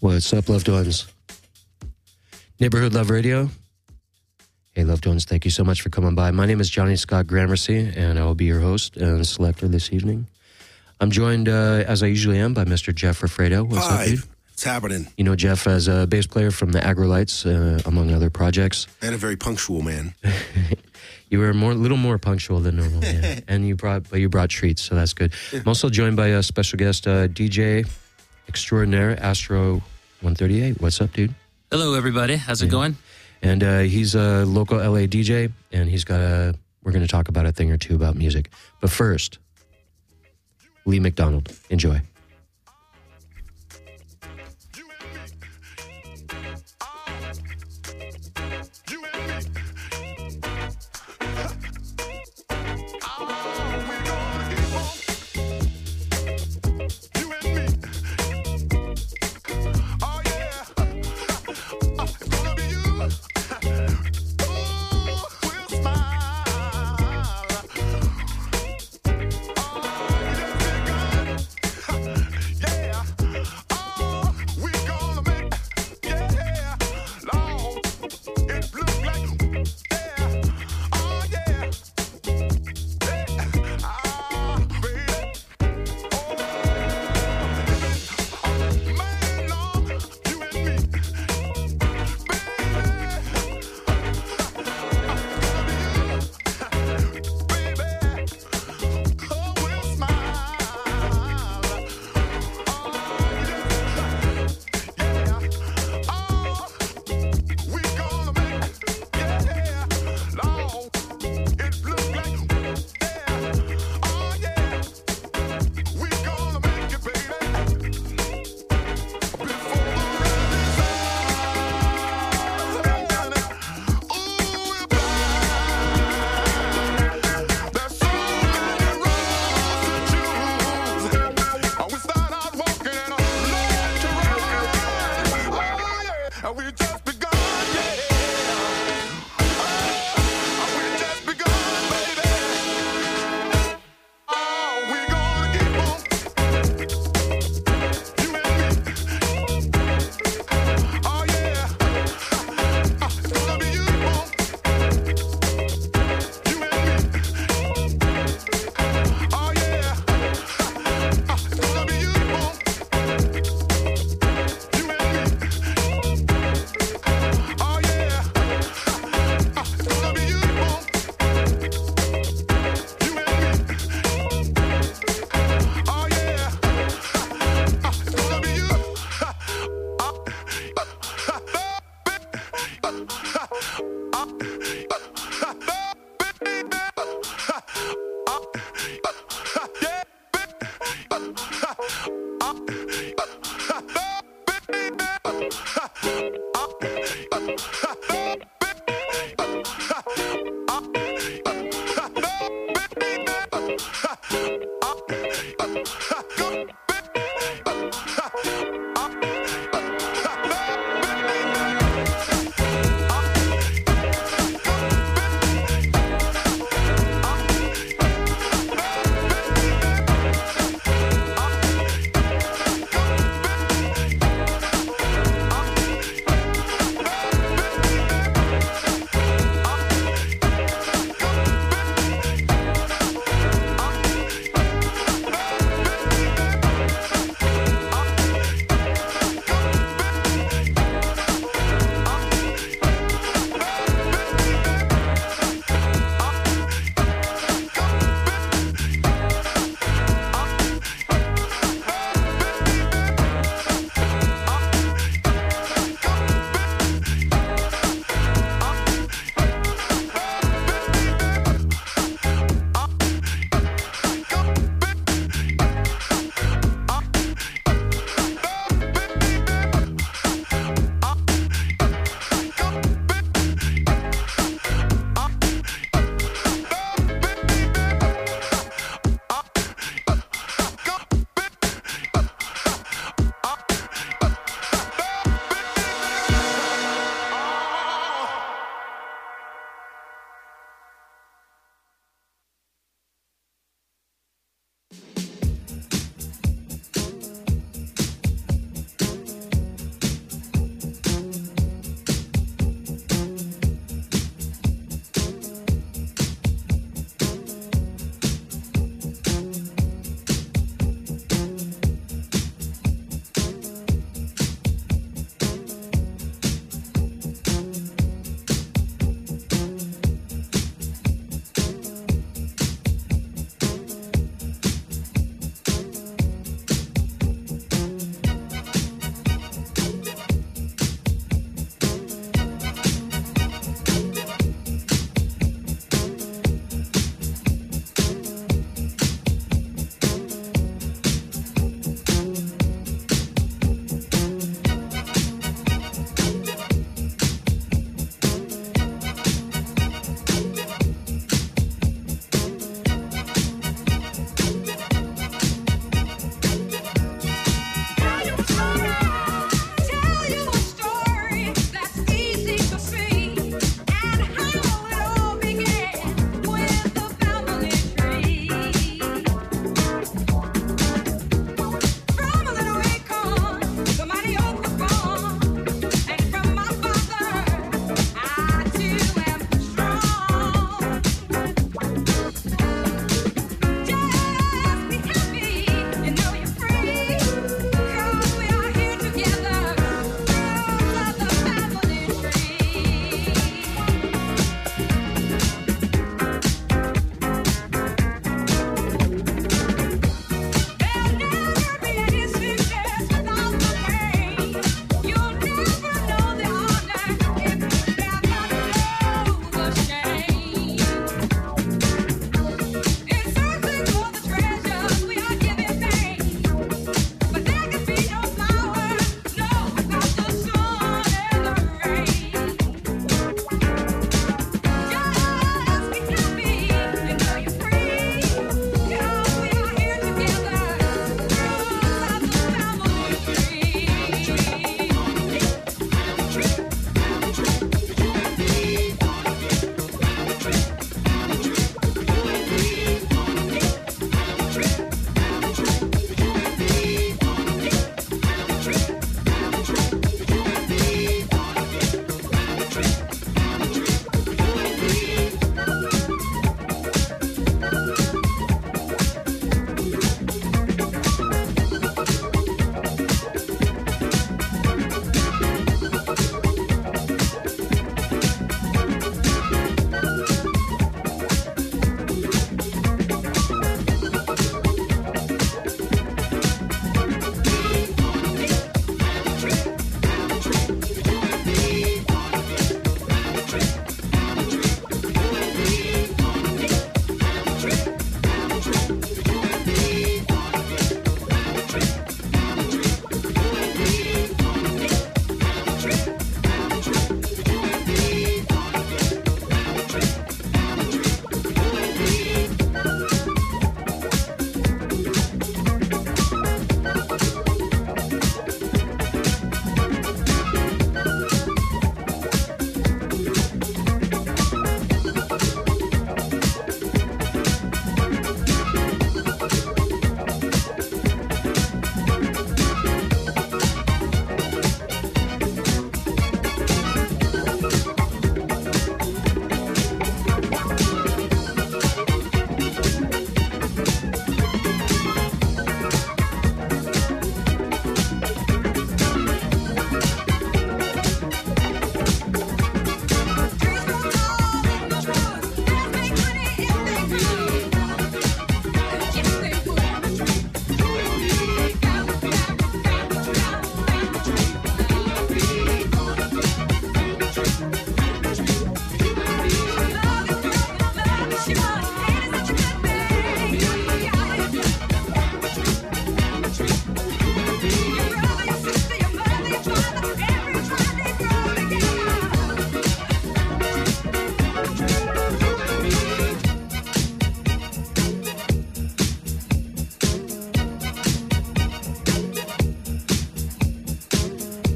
What's up, loved ones? Neighborhood Love Radio. Hey, loved ones, thank you so much for coming by. My name is Johnny Scott Gramercy, and I will be your host and selector this evening. I'm joined, as I usually am, by Mr. Jeff Raffredo. What's up, dude? It's happening. You know Jeff as a bass player from the Agrolites, among other projects. And a very punctual man. You were a little more punctual than normal, yeah. And you brought treats, so that's good. I'm also joined by a special guest, DJ extraordinaire, Astro 138. What's up, dude? Hello, everybody. How's it going? And he's a local LA DJ, and we're going to talk about a thing or two about music. But first, Lee McDonald. Enjoy.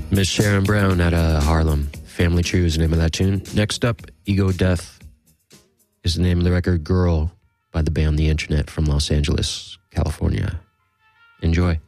Miss Sharon Brown out of Harlem. Family Tree is the name of that tune. Next up, Ego Death is the name of the record. Girl by the band The Internet from Los Angeles, California. Enjoy.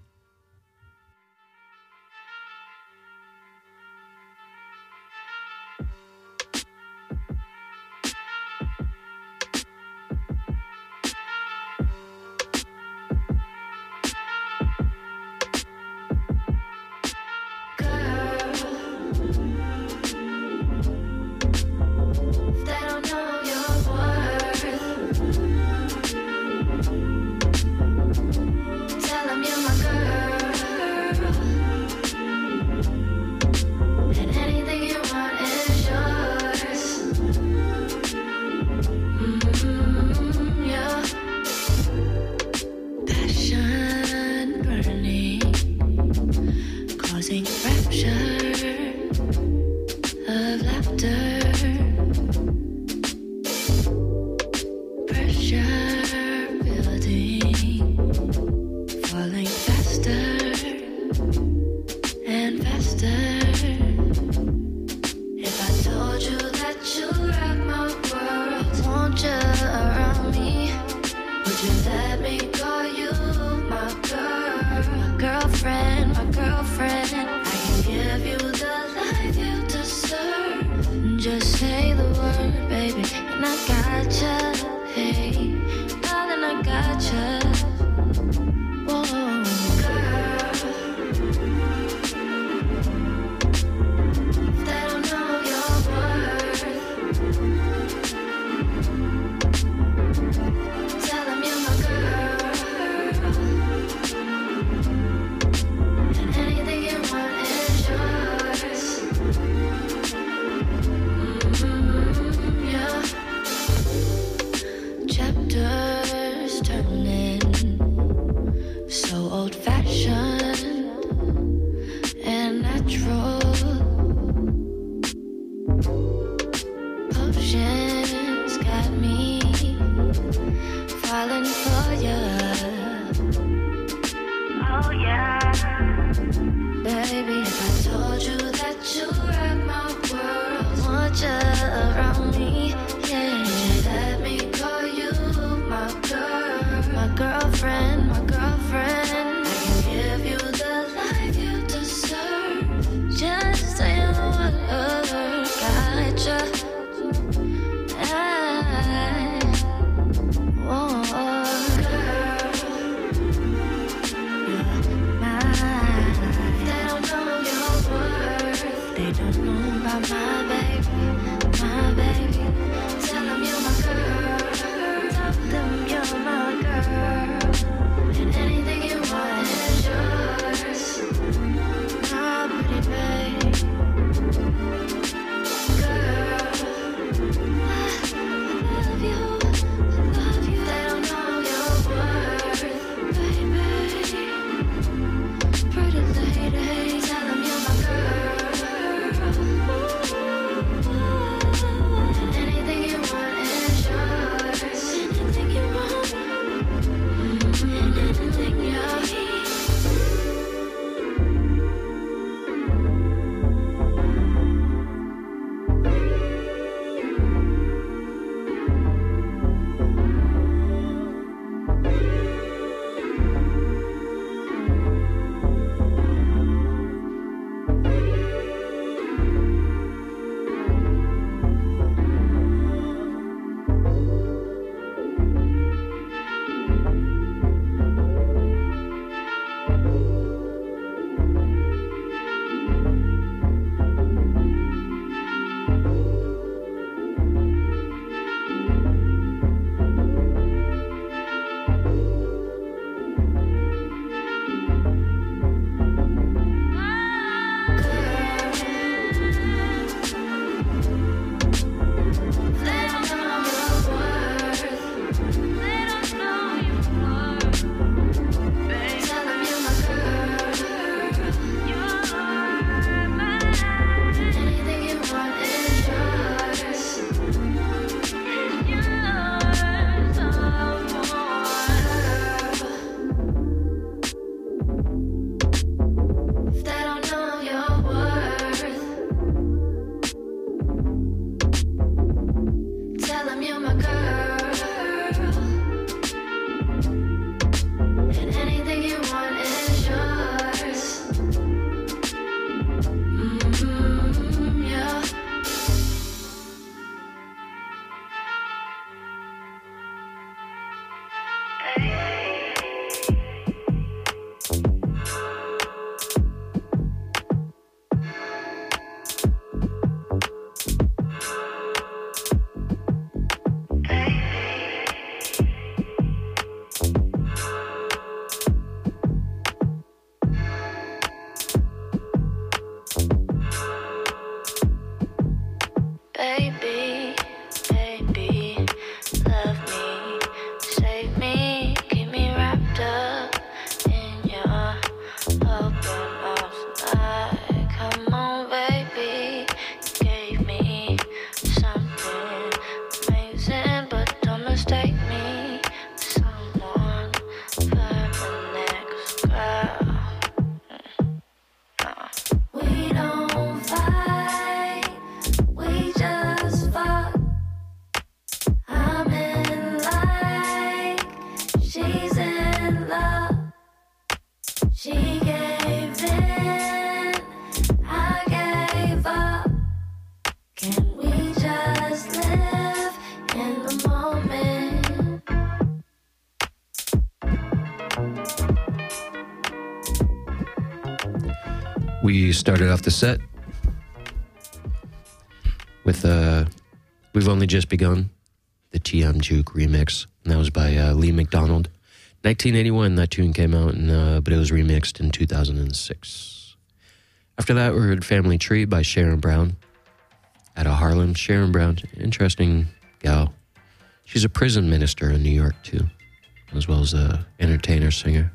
Anything you She gave in, I gave up. Can we just live in the moment? We started off the set with We've Only Just Begun, the T.M. Juke remix, and that was by Lee McDonald. 1981, that tune came out, but it was remixed in 2006. After that, we heard Family Tree by Sharon Brown out of Harlem. Sharon Brown, interesting gal. She's a prison minister in New York, too, as well as an entertainer, singer.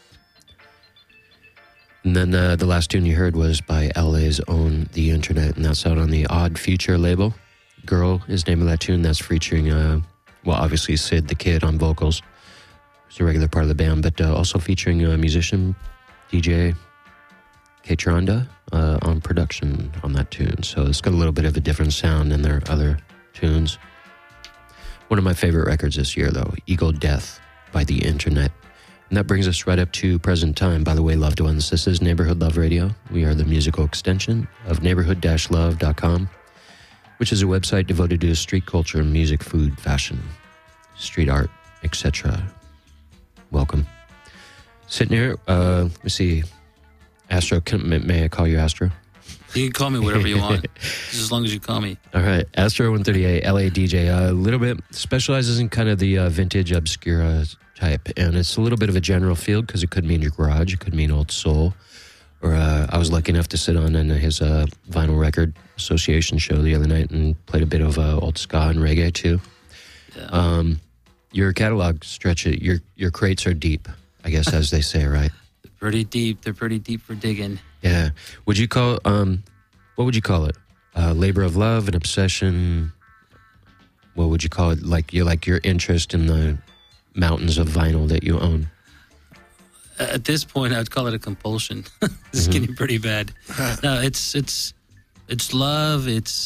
And then the last tune you heard was by LA's own The Internet, and that's out on the Odd Future label. Girl is the name of that tune. That's featuring, obviously Sid the Kid on vocals. He's a regular part of the band, but also featuring musician DJ K-Tronda on production on that tune. So it's got a little bit of a different sound than their other tunes. One of my favorite records this year, though, Eagle Death by The Internet. And that brings us right up to present time. By the way, loved ones, this is Neighborhood Love Radio. We are the musical extension of neighborhood-love.com, which is a website devoted to street culture, music, food, fashion, street art, etc. Welcome. Sitting here, let me see. Astro, may I call you Astro? You can call me whatever you want, just as long as you call me. All right. Astro 138, LA DJ. A little bit specializes in kind of the vintage obscura type, and it's a little bit of a general field because it could mean your garage, it could mean old soul. Or I was lucky enough to sit on his vinyl record association show the other night and played a bit of old ska and reggae too. Yeah. Your catalog stretch it. Your crates are deep, I guess, as they say, right? They're pretty deep. They're pretty deep for digging. Yeah. Would you call what would you call it? Labor of love, an obsession. What would you call it? Like your interest in the mountains of vinyl that you own. At this point, I'd call it a compulsion. It's getting pretty bad. No, it's love. It's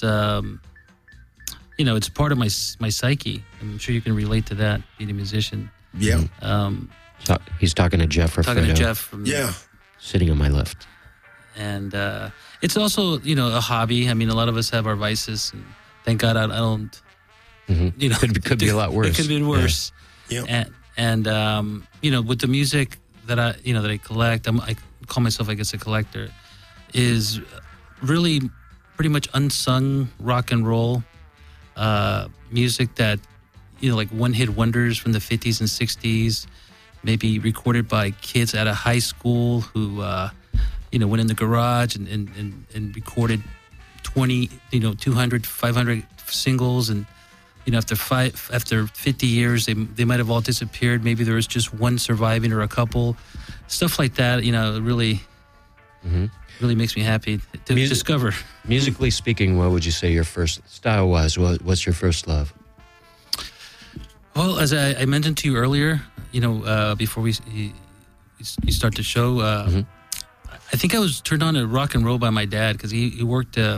it's part of my psyche. I'm sure you can relate to that, being a musician. Yeah. So he's talking to Jeff. Talking to Jeff. Sitting on my left. And it's also a hobby. I mean, a lot of us have our vices, and thank God I don't. Could be a lot worse. It could be worse. Yeah. And with the music that I collect, I call myself, I guess, a collector, is really pretty much unsung rock and roll music that, like one-hit wonders from the 50s and 60s, maybe recorded by kids at a high school who, went in the garage and recorded 20, 200, 500 singles, and after 50 years, they might have all disappeared. Maybe there was just one surviving or a couple. Stuff like that, really makes me happy to discover. Musically speaking, what would you say your first, style-wise, what's your first love? Well, as I mentioned to you earlier, before we start the show, I think I was turned on to rock and roll by my dad because he worked at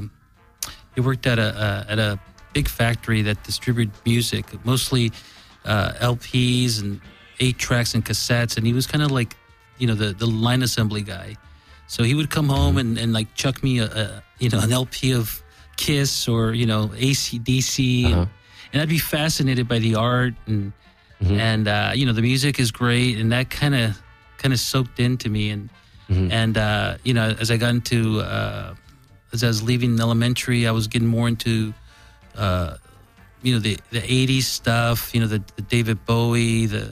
a big factory that distributed music, mostly LPs and 8-tracks and cassettes, and he was kind of like, the line assembly guy. So he would come home and like chuck me an LP of Kiss or AC/DC, and I'd be fascinated by the art and the music is great, and that kind of soaked into me, and as I got into as I was leaving elementary, I was getting more into the 80s stuff, the David Bowie, the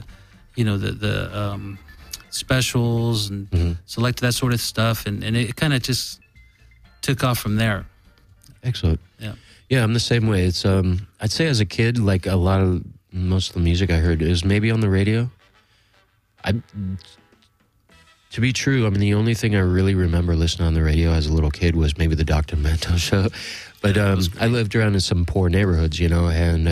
specials, and selected that sort of stuff, and it kind of just took off from there. Excellent. Yeah, I'm the same way. It's I'd say as a kid, like most of the music I heard is maybe on the radio. To be true, I mean, the only thing I really remember listening on the radio as a little kid was maybe the Dr. Mento show. But I lived around in some poor neighborhoods, and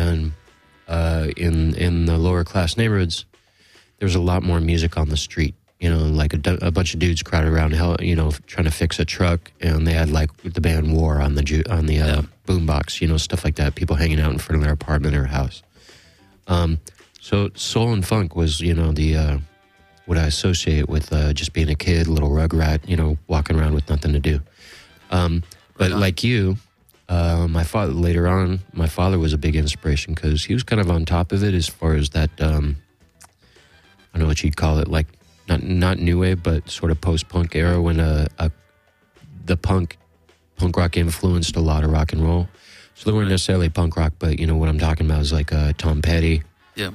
in the lower class neighborhoods, there was a lot more music on the street. Like a bunch of dudes crowded around, trying to fix a truck, and they had like the band War on the boombox, stuff like that. People hanging out in front of their apartment or house. So soul and funk was, what I associate with just being a kid, little rugrat, walking around with nothing to do. But like you, my father was a big inspiration because he was kind of on top of it as far as that, I don't know what you'd call it, like not new wave, but sort of post-punk era when the punk rock influenced a lot of rock and roll. So they weren't necessarily punk rock, but what I'm talking about is like Tom Petty. Yeah.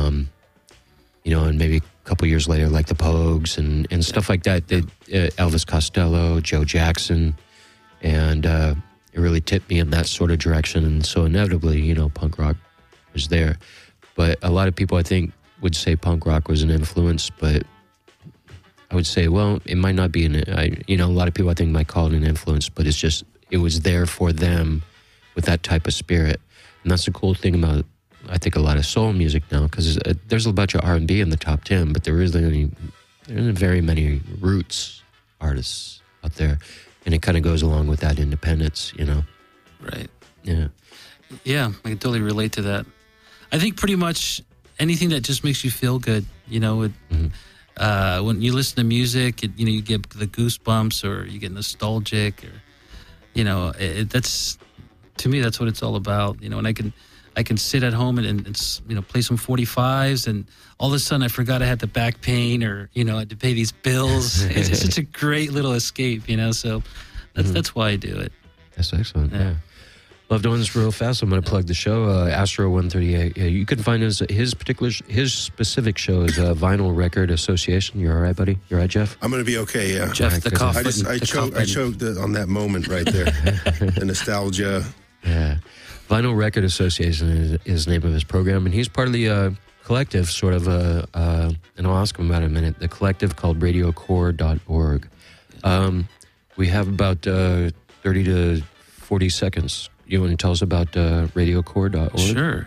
And maybe a couple years later, like the Pogues and stuff like that. Elvis Costello, Joe Jackson, and it really tipped me in that sort of direction. And so inevitably, punk rock was there. But a lot of people, I think, would say punk rock was an influence, but I would say, well, it might not be a lot of people I think might call it an influence, but it's just, it was there for them with that type of spirit. And that's the cool thing about, I think, a lot of soul music now, because there's a bunch of R&B in the top 10, but there isn't very many roots artists out there. And it kind of goes along with that independence, Right. Yeah. Yeah, I can totally relate to that. I think pretty much anything that just makes you feel good, when you listen to music, you get the goosebumps or you get nostalgic, or that's, to me, that's what it's all about. And I can sit at home and play some 45s, and all of a sudden I forgot I had the back pain, or I had to pay these bills. It's such a great little escape, so that's why I do it. That's excellent. Yeah. Loved Ones, real fast, I'm going to plug the show, Astro 138. You can find his specific show is Vinyl Record Association. You all right, buddy? You all right, Jeff? I'm going to be okay, yeah. Jeff, Right, the 'cause cough. I choked on that moment right there. The nostalgia. Yeah. Vinyl Record Association is the name of his program, and he's part of the collective, sort of, and I'll ask him about it in a minute, the collective called radiocore.org. We have about 30 to 40 seconds. You want to tell us about radiocore.org? Sure.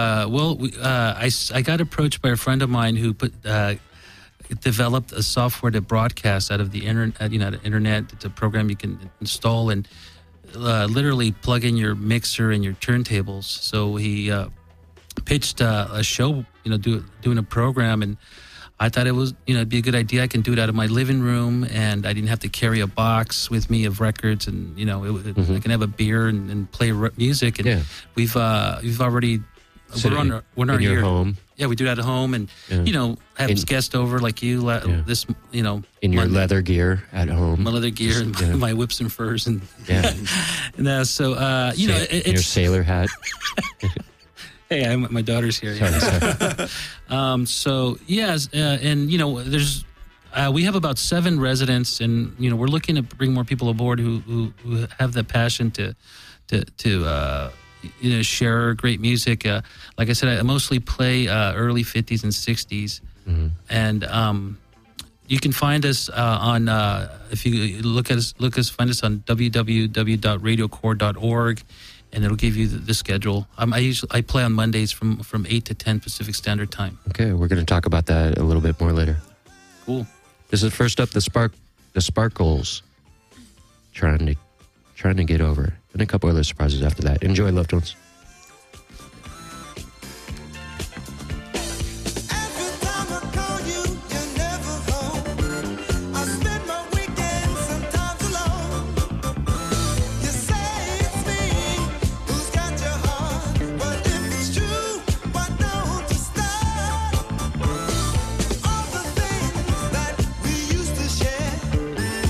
I got approached by a friend of mine who developed a software to broadcast out of the internet. The internet. It's a program you can install and literally plug in your mixer and your turntables. So he pitched a show, doing a program, and I thought it was, it'd be a good idea. I can do it out of my living room, and I didn't have to carry a box with me of records, and I can have a beer and play music. And we've already we're on our your year. home. Yeah, we do it at home, and have guests over like you. This in your leather gear at home. My leather gear and my whips and furs, and and so it's your sailor hat. Hey, my daughter's here. Sorry. So yes, and there's we have about 7 residents, and we're looking to bring more people aboard who have the passion to share great music. Like I said, I mostly play early 50s and 60s, and you can find us on if you find us on www.radiocore.org. And it'll give you the schedule. I play on Mondays from 8 to 10 Pacific Standard Time. Okay, we're going to talk about that a little bit more later. Cool. This is first up, the Sparkles, trying to get over, and a couple other surprises after that. Enjoy, loved ones.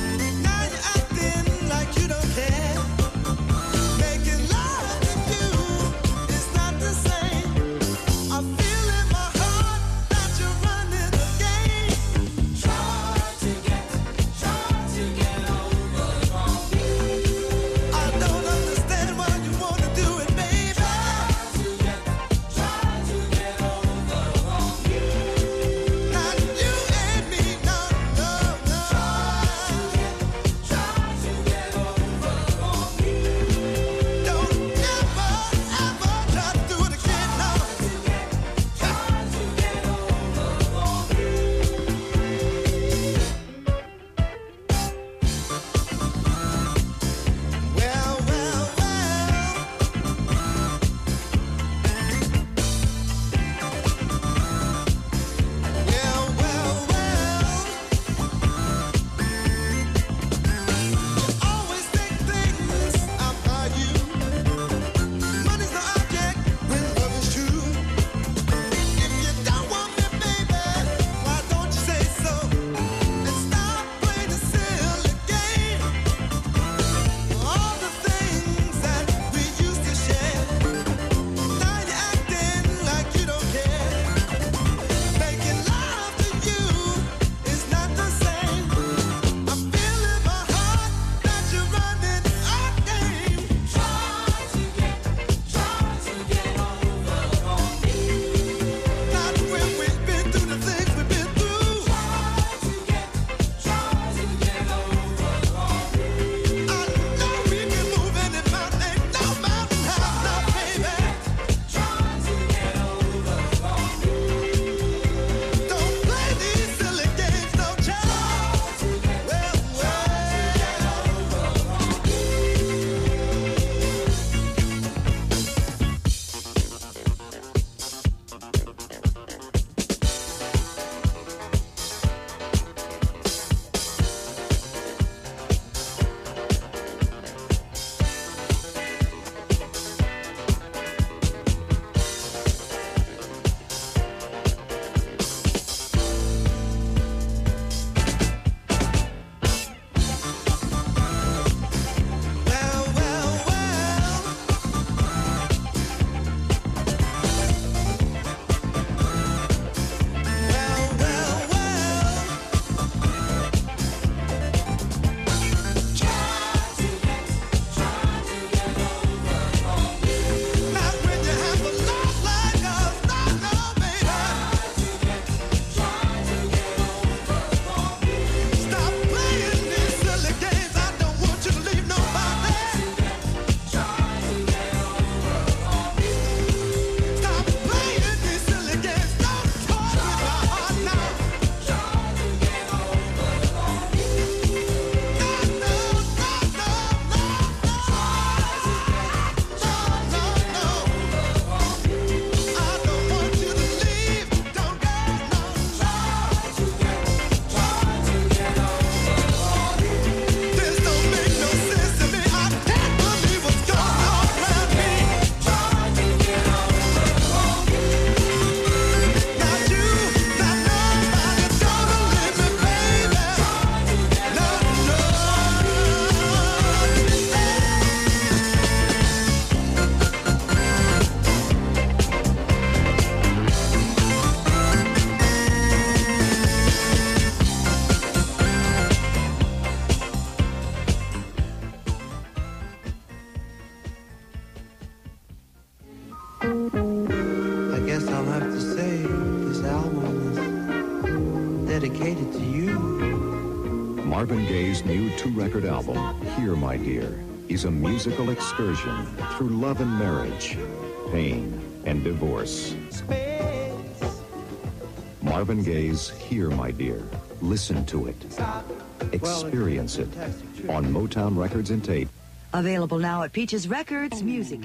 Making love to you. Marvin Gaye's new 2-record album, Here My Dear, is a musical excursion through love and marriage, pain and divorce. Marvin Gaye's Here My Dear. Listen to it. Experience it on Motown Records and Tape. Available now at Peaches Records Music.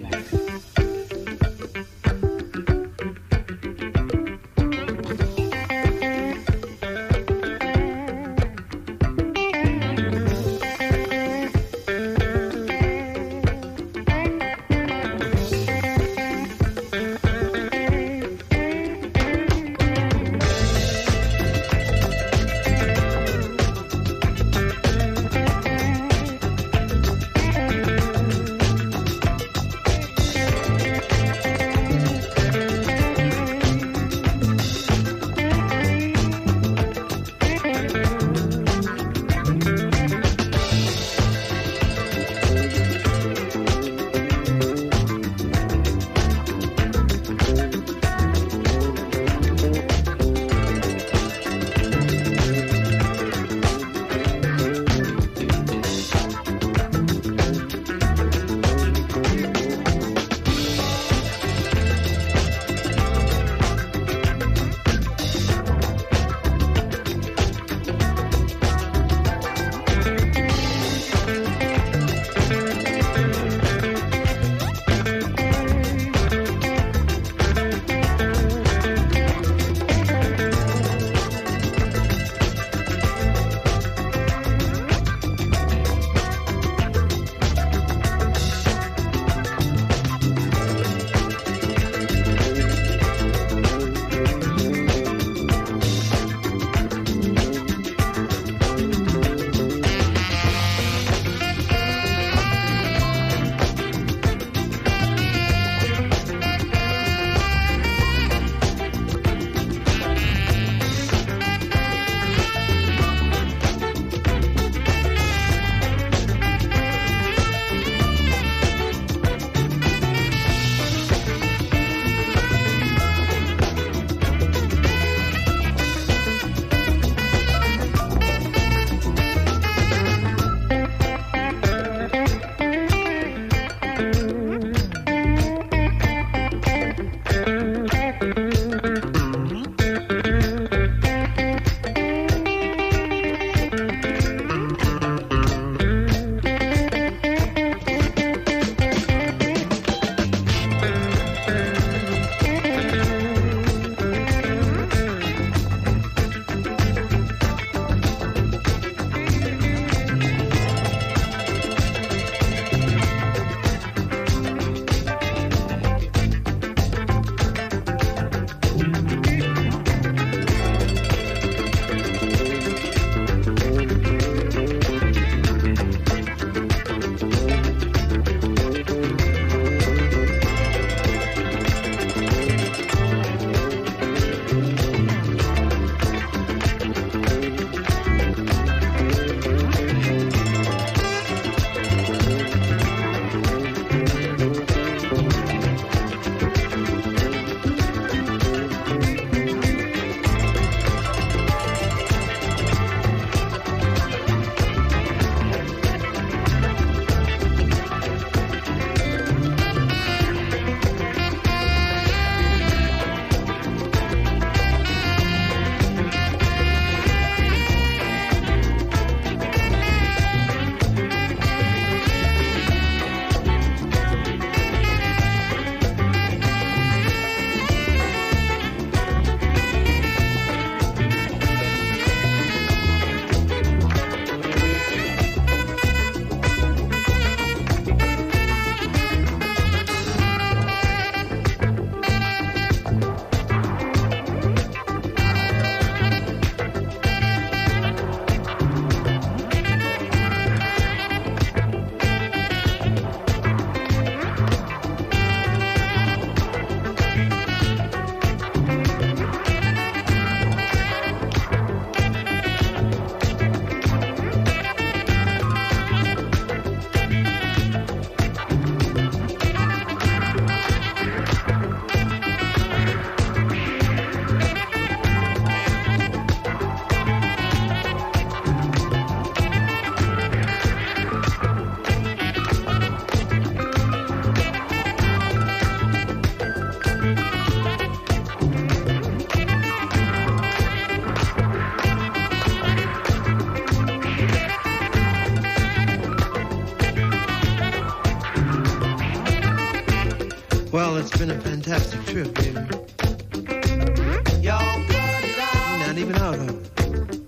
it's been a fantastic trip, baby. Y'all not even out of it.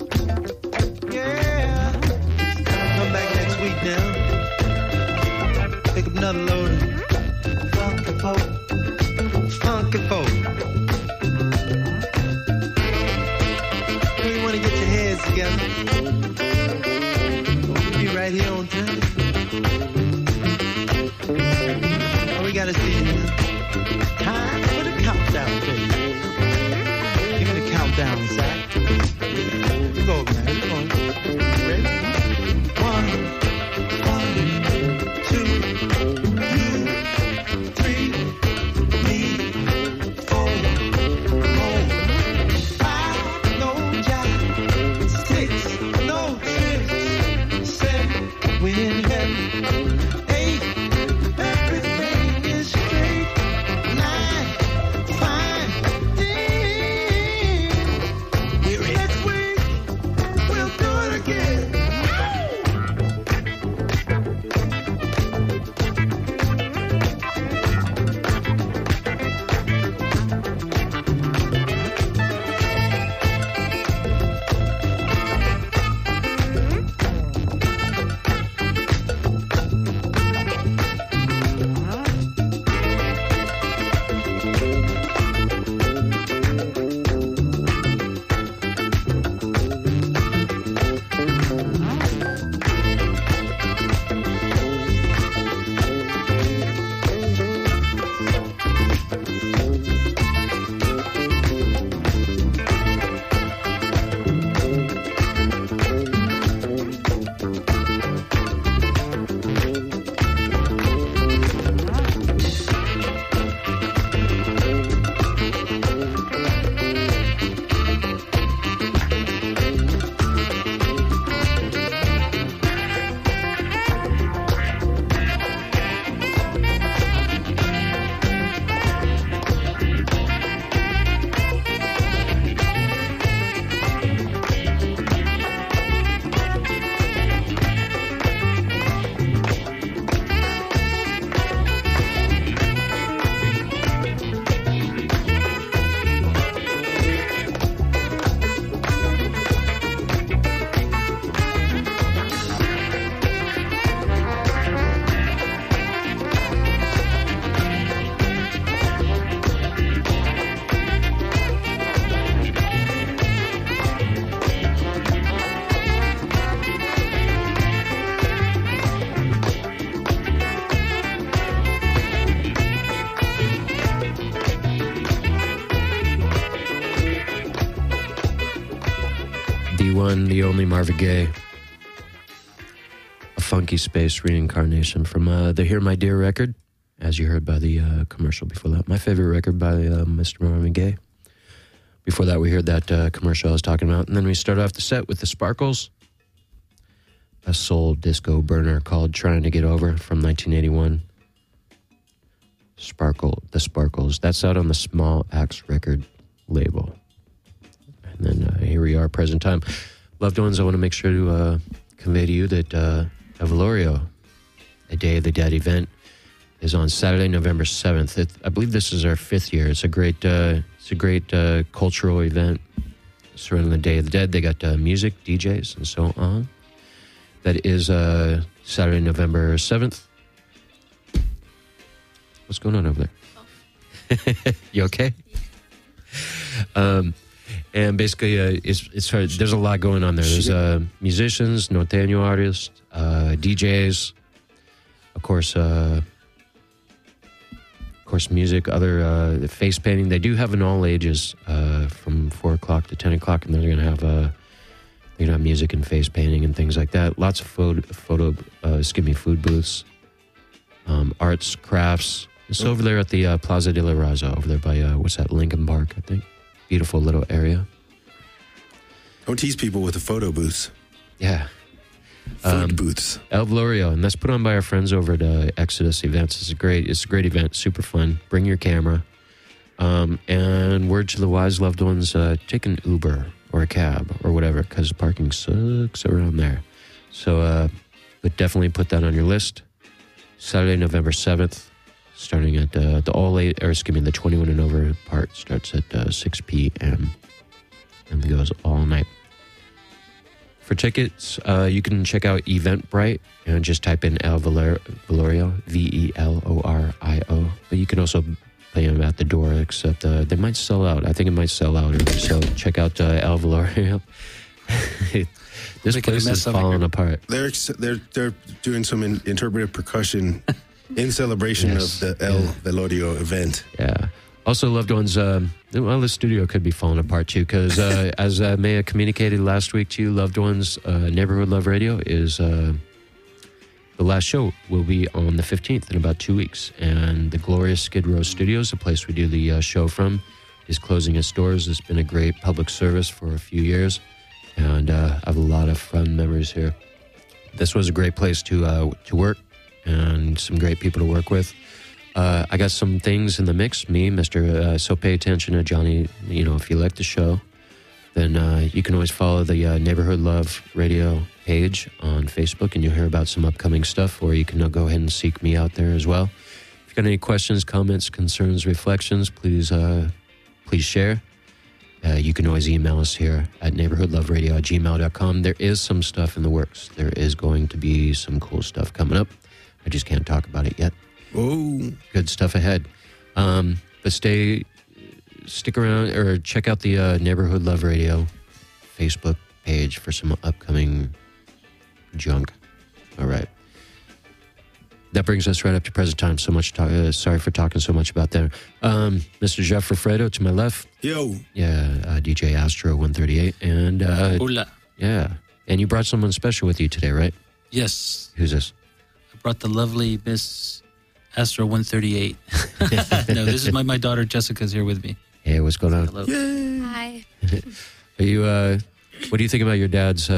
Yeah. Come back next week now. Pick up another load of funky folk. Funky folk. You want to get your heads together. We'll be right here on time. All we gotta see now. Time for the countdown, baby. Give me the countdown, Zach. Go, man. Come on. Ready? 1, 2, 3, 4, 5, no job. 6, no trips. 7, we're in heaven. 8, everything is straight. 9, fine. 10, next week we'll do it again. The one, the only Marvin Gaye. A funky space reincarnation from the Hear My Dear record, as you heard by the commercial before that. My favorite record by Mr. Marvin Gaye. Before that, we heard that commercial I was talking about. And then we started off the set with the Sparkles, a soul disco burner called Trying to Get Over from 1981. The Sparkles. That's out on the Small Axe record label. And then here we are, present time. Loved ones, I want to make sure to convey to you that Evolerio, a Day of the Dead event, is on Saturday, November 7th. I believe this is our 5th year. It's a great cultural event surrounding the Day of the Dead. They got music, DJs, and so on. That is Saturday, November 7th. What's going on over there? You okay? And basically, it's hard. There's a lot going on there. There's musicians, norteño artists, DJs, of course, music, other face painting. They do have an all ages from 4 o'clock to 10 o'clock, and they're going to have music and face painting and things like that. Lots of food booths, arts, crafts. It's over there at the Plaza de la Raza, over there by Lincoln Park, I think. Beautiful little area. Don't tease people with the photo booths. Yeah. Food booths. Evolerio, and that's put on by our friends over at Exodus Events. It's a great event, super fun. Bring your camera. And word to the wise loved ones, take an Uber or a cab or whatever, because parking sucks around there. So, but definitely put that on your list. Saturday, November 7th, starting at the the 21 and over part starts at 6 p.m. and goes all night. For tickets, you can check out Eventbrite and just type in El Velorio, Velorio. But you can also play them at the door, except they might sell out. I think it might sell out early. So check out El Velorio. This place is falling apart. They're doing some interpretive percussion in celebration Yes. of the El Velorio event. Yeah. Also, loved ones. The studio could be falling apart too, because as Maya communicated last week to you, loved ones, Neighborhood Love Radio is the last show will be on the 15th in about 2 weeks, and the glorious Skid Row Studios, the place we do the show from, is closing its doors. It's been a great public service for a few years, and I have a lot of fun memories here. This was a great place to work, and some great people to work with. I got some things in the mix, so pay attention to Johnny. You know, if you like the show, then you can always follow the Neighborhood Love Radio page on Facebook, and you'll hear about some upcoming stuff, or you can go ahead and seek me out there as well. If you've got any questions, comments, concerns, reflections, please share. You can always email us here at neighborhoodloveradio@gmail.com. There is some stuff in the works. There is going to be some cool stuff coming up. I just can't talk about it yet. Oh, Good stuff ahead. But stick around or check out the Neighborhood Love Radio Facebook page for some upcoming junk. All right. That brings us right up to present time. So much. Sorry for talking so much about that. Mr. Jeff Refredo to my left. yo, Yeah, DJ Astro 138. And Hola. yeah. And you brought someone special with you today, right? Yes. Who's this? I brought the lovely Miss Astro 138. No, this is my daughter Jessica's here with me. Hey, what's going on? Hello. Hi. Are you? What do you think about your dad's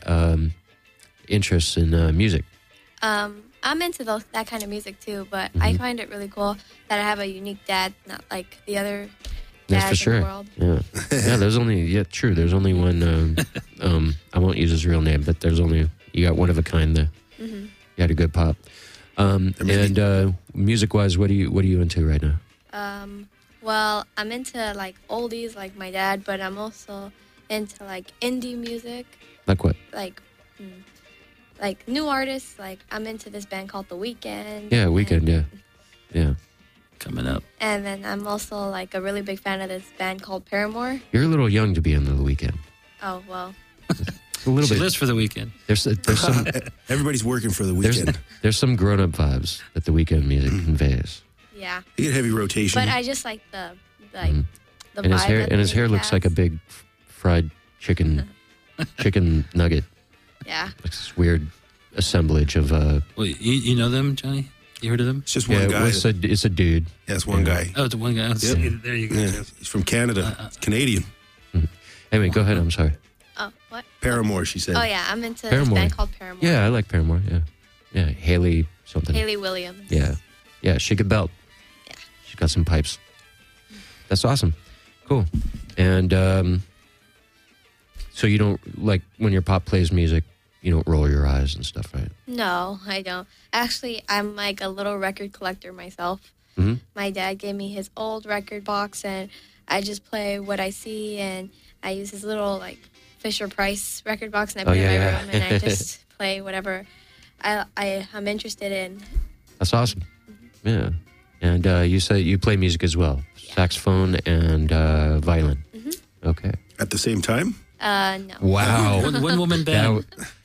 interests in music? I'm into that kind of music too, but I find it really cool that I have a unique dad, not like the other That's dads for sure. in the world. Yeah, There's only true. There's only one. I won't use his real name, but you got one of a kind there. Mm-hmm. You had a good pop. And music wise, what are you into right now? Well, I'm into like oldies like my dad, but I'm also into like indie music, Like what? like new artists. Like I'm into this band called The Weeknd. Yeah, Weekend. Yeah. Coming up. And then I'm also like a really big fan of this band called Paramore. You're a little young to be into the Weekend. Oh well. It's a little She bit. lives for the weekend. There's some. everybody's working for the weekend. There's some grown up vibes that the Weekend music conveys. Yeah, You get heavy rotation. but I just like the the And vibe. his hair that and his the hair music looks like a has. big fried chicken nugget. Yeah. Like this weird assemblage of Wait, you know them, Johnny? You heard of them? it's just one guy. it's a dude. Yes, one guy. Oh, it's one guy. Yep. There you go. Yeah, he's from Canada, Canadian. Anyway, go ahead. I'm sorry. Oh, what? Paramore, she said. Oh yeah, I'm into Paramore. this band called Paramore. Yeah, I like Paramore. Yeah, Haley something. Haley Williams. Yeah, she could belt. Yeah. She's got some pipes. That's awesome. Cool. And so you don't like when your pop plays music, you don't roll your eyes and stuff, right? No, I don't. Actually, I'm like a little record collector myself. Mm-hmm. My dad gave me his old record box, and I just play what I see, and I use his little like Fisher Price record box, and I put it in my room, and I just play whatever I'm interested in. That's awesome. Yeah. And you say you play music as well, saxophone and violin. Mm-hmm. Okay. At the same time? No. Wow. One woman band.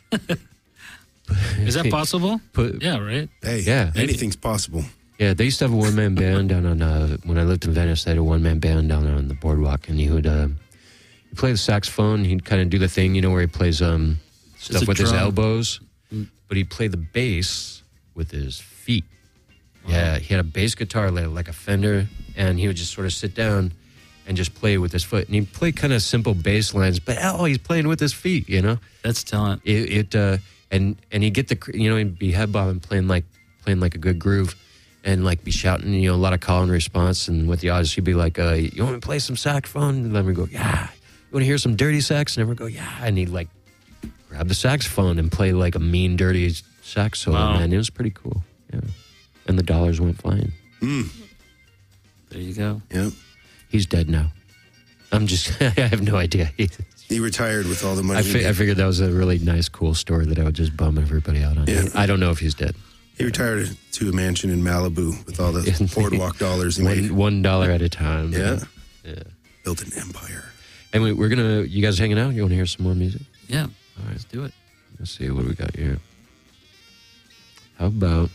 Is that possible? Yeah, right? Hey, Yeah. anything's possible. Yeah, they used to have a one-man band down on, when I lived in Venice, they had a one-man band down on the boardwalk, and he would he'd play the saxophone, he'd kind of do the thing, where he plays stuff a with his drum. elbows, but he'd play the bass with his feet. Wow. Yeah, he had a bass guitar like a Fender, and he would just sort of sit down and just play with his foot. And he'd play kind of simple bass lines, but he's playing with his feet, That's talent. And he'd get he'd be head bobbing, playing like a good groove, and like be shouting, a lot of call and response. And with the audience, he'd be like, "You want me to play some saxophone?" And then we go, "Yeah." "You want to hear some dirty sax?" And everyone go, "Yeah." And he'd like grab the saxophone and play like a mean, dirty sax solo. Wow. Man, it was pretty cool. Yeah, and the dollars went flying. There you go. Yep. He's dead now. I'm just, I have no idea. He retired with all the money. I figured that was a really nice, cool story that I would just bum everybody out on. Yeah. I don't know if he's dead. He retired to a mansion in Malibu with all the boardwalk dollars he made. $1 at a time. Yeah. Yeah. Built an empire. And we're going to, you guys hanging out? You want to hear some more music? Yeah. All right. Let's do it. Let's see what we got here. How about,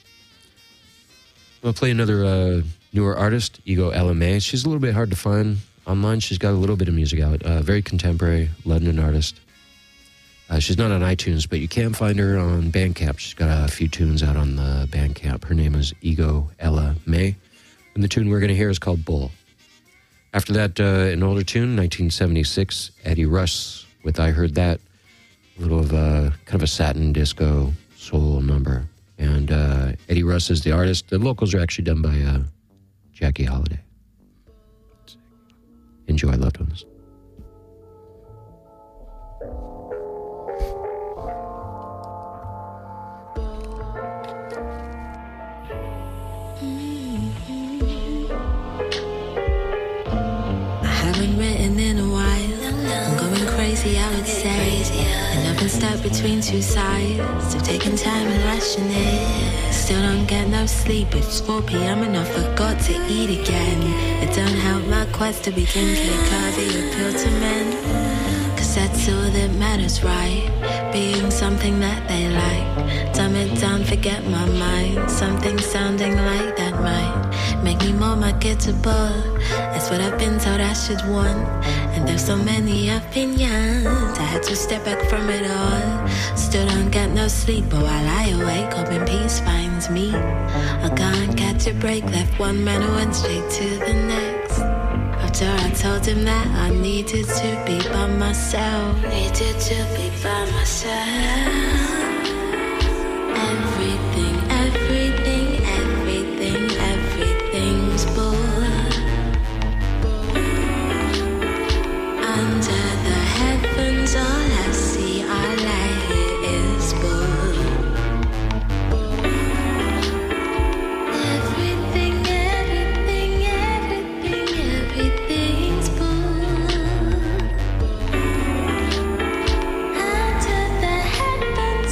I'll play another newer artist, Ego LMA. She's a little bit hard to find online. She's got a little bit of music out. Very contemporary London artist. She's not on iTunes, but you can find her on Bandcamp. She's got a few tunes out on the Bandcamp. Her name is Ego Ella May. And the tune we're going to hear is called Bull. After that, an older tune, 1976, Eddie Russ with I Heard That. A little of kind of a satin disco soul number. And Eddie Russ is the artist. The vocals are actually done by Jackie Holiday. Enjoy, loved ones. I would say, and I've been stuck between two sides of taking time and rushing it. Still don't get no sleep. It's 4 p.m. and I forgot to eat again. It don't help my quest to be gently curvy appeal to men, 'cause that's all that matters, right? Being something that they like. Dumb it down, forget my mind. Something sounding like that might make me more marketable. That's what I've been told I should want. And there's so many opinions, I had to step back from it all. Still don't get no sleep, but while I awake, hoping peace finds me. I can't catch a break, left one man and went straight to the next. After I told him that I needed to be by myself. Needed to be by myself. Everything, everything, everything, everything's bull. Under the heavens, all I see, all I hear is bull. Everything, everything, everything, everything's bull. Under the heavens,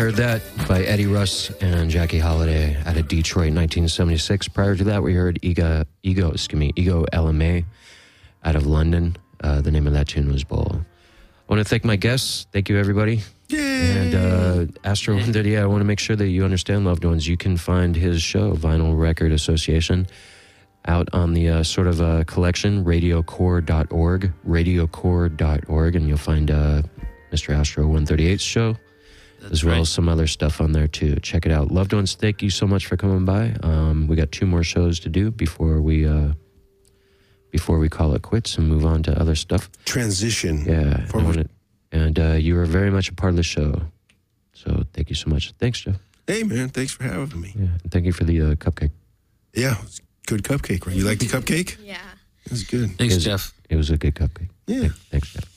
heard that by Eddie Russ and Jackie Holiday out of Detroit, 1976. Prior to that, we heard Ego LMA out of London. The name of that tune was Bowl. I want to thank my guests. Thank you, everybody. Yay! And Astro, I want to make sure that you understand, loved ones, you can find his show, Vinyl Record Association, out on the sort of collection, radiocore.org, and you'll find Mr. Astro 138's show, as well as some other stuff on there, too. Check it out. Loved ones, thank you so much for coming by. We got 2 more shows to do before we call it quits and move on to other stuff. Transition. Yeah. And you were very much a part of the show. So thank you so much. Thanks, Jeff. Hey, man. Thanks for having me. Yeah. And thank you for the cupcake. Yeah. It's good cupcake, right? You like the cupcake? Yeah. It was good. Thanks, Jeff. It was a good cupcake. Yeah. Thanks, Jeff.